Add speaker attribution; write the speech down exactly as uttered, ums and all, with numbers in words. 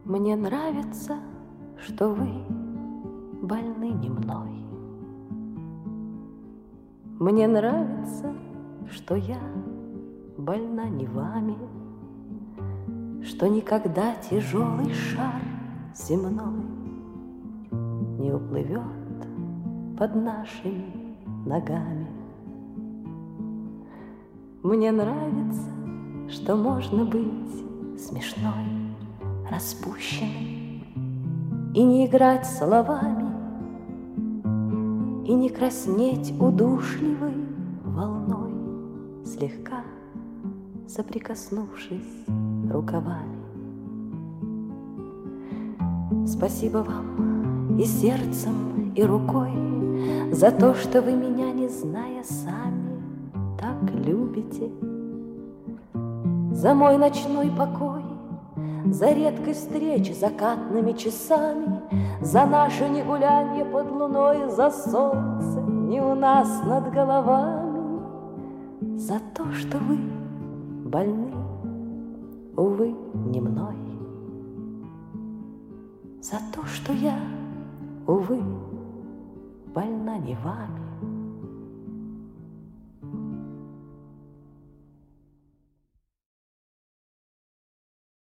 Speaker 1: Мне нравится, что вы больны не мной. Мне нравится, что я больна не вами, что никогда тяжелый шар земной не уплывет под нашими ногами. Мне нравится, что можно быть смешной, распущенной и не играть словами, и не краснеть удушливой волной, слегка соприкоснувшись рукавами. Спасибо вам и сердцем, и рукой за то, что вы меня, не зная сами, так любите, за мой ночной покой, за редкость встреч закатными часами, за наше негулянье под луной, за солнце не у нас над головами, за то, что вы больны, увы, не мной, за то, что я, увы, больна не вами.